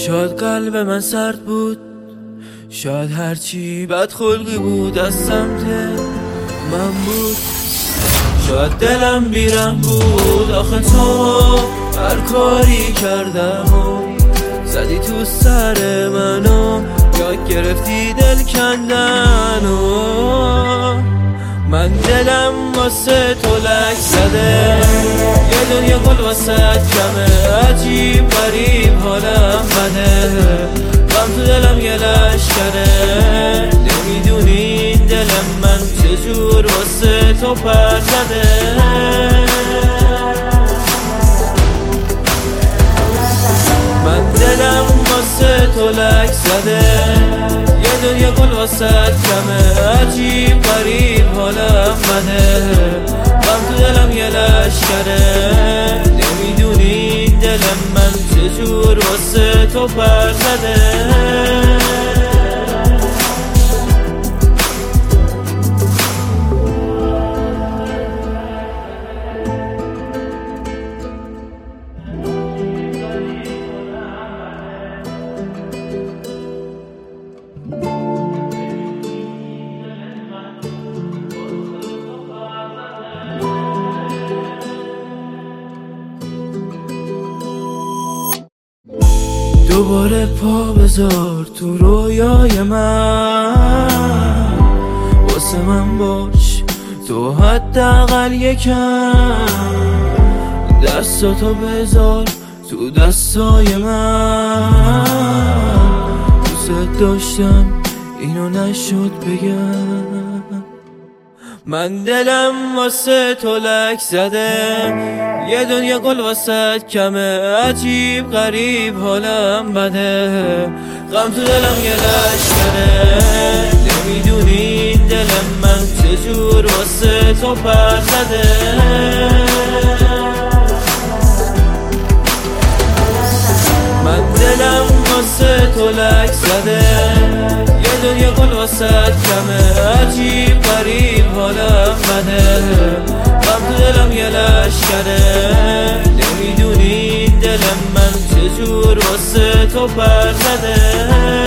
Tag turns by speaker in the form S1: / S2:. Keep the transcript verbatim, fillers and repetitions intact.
S1: شاید قلب من سرد بود، شاید هرچی بد خلقی بود از سمت من بود، شاید دلم بیرم بود. آخه تو هر کاری کردم و زدی تو سر منو، یاد گرفتی دل کندن و من دلم واسه تو لک زده. یه دنیا گل واسه کمه، عجیب غریب حالم بده، غم تو دلم یه لشکره. نمیدونی این دلم من چجور واسه تو پر زده. من دلم واسه تو لک زده، یه دنیا گل واسه کمه، عجیب غریب حالم بده، غم تو دلم یه لشکره. نمیدونی این دلم من چجور واسه تو پر زده. دوباره پا بذار تو رویای من، واسه من باش تو حداقل یکم. دستاتو بذار تو دستای من، دوست داشتم اینو نشد بگم. من دلم واسه تو لک زده، یه دنیا گل واسه کمه، عجیب غریب حالم بده، غم تو دلم یه لشکره. نمیدونی این دلم من چجور واسه تو پر زده. من دلم واسه تو لک زده، یه دنیا گل واسه کمه، عجیب غریب حالم بده، غم تو دلم یه لشکره. نمیدونی این دلم من چجور واسه تو پر زده.